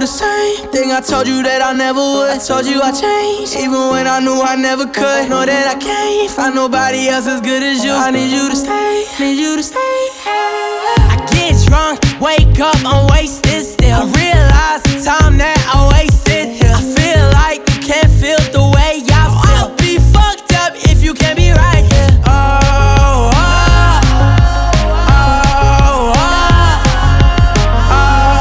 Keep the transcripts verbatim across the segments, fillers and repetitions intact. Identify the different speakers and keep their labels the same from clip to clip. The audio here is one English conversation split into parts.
Speaker 1: the same thing I told you that I never would. I told you I changed, even when I knew I never could. Know that I can't find nobody else as good as you. I need you to stay, need you to stay. I get drunk, wake up, I'm wasted still. I realize the time that I wasted here. I feel like you can't feel the way I feel. I'll be fucked up if you can't be right here. Oh, oh, oh, oh, oh,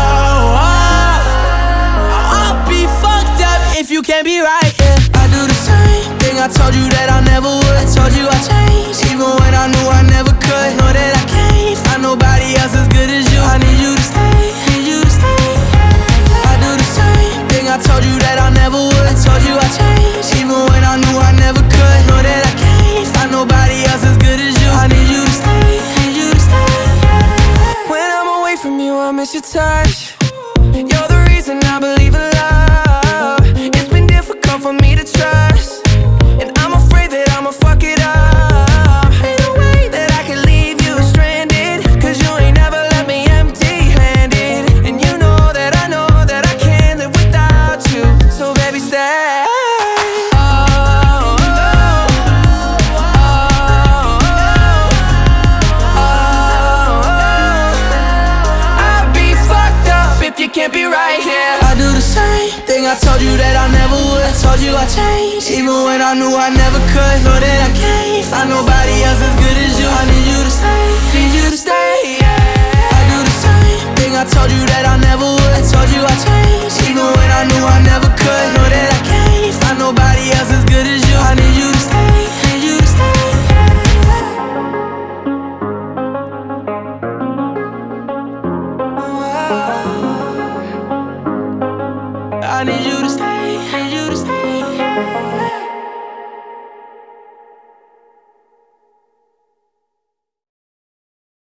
Speaker 1: oh. I'll be fucked up if you can't be right here. I do the same thing I told you that I never would. I told you I changed, even when I knew I never could. Know that I can't find nobody else as good as you. I need you to stay, need you to stay. I do the same thing I told you that I never would. I told you I changed, even when I knew I never could. Know that I can't find nobody else as good as you. I need you to stay, need you to stay. When I'm away from you, I miss your touch. You're the reason I believe in love. It's been difficult for me to trust, and I'm afraid that I'ma fuck it up. Ain't no way that I can leave you stranded, cause you ain't never left me empty-handed. And you know that I know that I can't live without you. So baby, stay. Oh, oh, oh, oh, oh, oh. I'll be fucked up if you can't be right here. I do the same thing I told you that I never would. I told you I changed, even when I knew I never could. Know that I can't find nobody else as good as you. I need you to stay, need you to stay, yeah. I do the same thing I told you that I never would. I told you I changed, even when I knew I never could. Know that I can't find nobody else as good as you. I need you to stay, need you to stay, yeah. I need you